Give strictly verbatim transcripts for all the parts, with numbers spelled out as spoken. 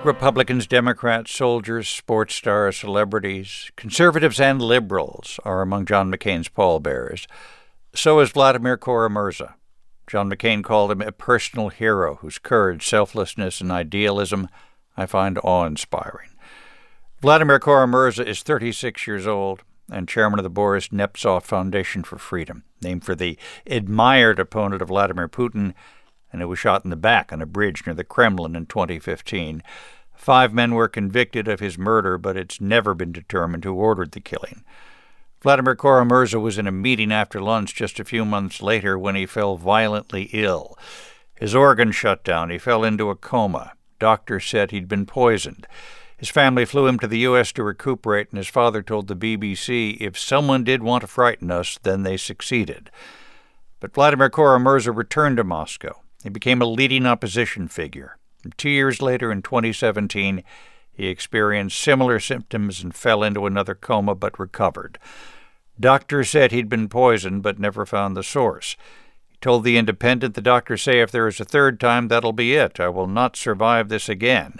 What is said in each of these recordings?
Republicans, Democrats, soldiers, sports stars, celebrities, conservatives, and liberals are among John McCain's pallbearers. So is Vladimir Kara-Murza. John McCain called him a personal hero whose courage, selflessness, and idealism I find awe-inspiring. Vladimir Kara-Murza is thirty-six years old and chairman of the Boris Nemtsov Foundation for Freedom, named for the admired opponent of Vladimir Putin, and who was shot in the back on a bridge near the Kremlin in twenty fifteen. Five men were convicted of his murder, but it's never been determined who ordered the killing. Vladimir Kara-Murza was in a meeting after lunch just a few months later when he fell violently ill. His organs shut down. He fell into a coma. Doctors said he'd been poisoned. His family flew him to the U S to recuperate, and his father told the B B C, if someone did want to frighten us, then they succeeded. But Vladimir Kara-Murza returned to Moscow. He became a leading opposition figure. And two years later, in twenty seventeen, he experienced similar symptoms and fell into another coma but recovered. Doctors said he'd been poisoned but never found the source. He told The Independent, the doctors say if there is a third time, that'll be it. I will not survive this again.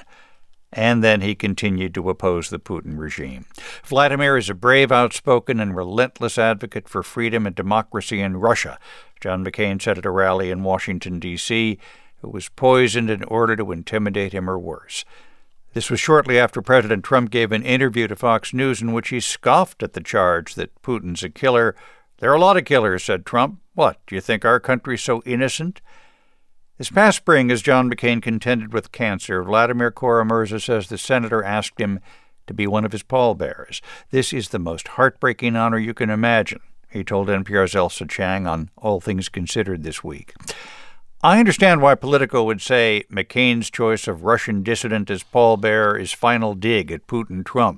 And then he continued to oppose the Putin regime. Vladimir is a brave, outspoken, and relentless advocate for freedom and democracy in Russia, John McCain said at a rally in Washington, D C, who was poisoned in order to intimidate him or worse. This was shortly after President Trump gave an interview to Fox News in which he scoffed at the charge that Putin's a killer. There are a lot of killers, said Trump. What, do you think our country's so innocent? This past spring, as John McCain contended with cancer, Vladimir Kara-Murza says the senator asked him to be one of his pallbearers. This is the most heartbreaking honor you can imagine, he told N P R's Elsa Chang on All Things Considered this week. I understand why Politico would say McCain's choice of Russian dissident as pallbearer is final dig at Putin Trump.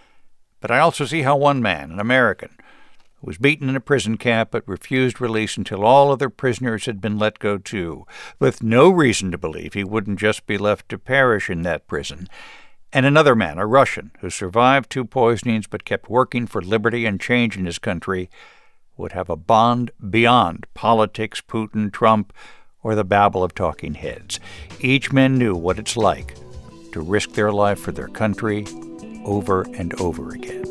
But I also see how one man, an American, who was beaten in a prison camp but refused release until all other prisoners had been let go too, with no reason to believe he wouldn't just be left to perish in that prison, and another man, a Russian, who survived two poisonings but kept working for liberty and change in his country, would have a bond beyond politics, Putin, Trump, or the babble of talking heads. Each man knew what it's like to risk their life for their country over and over again.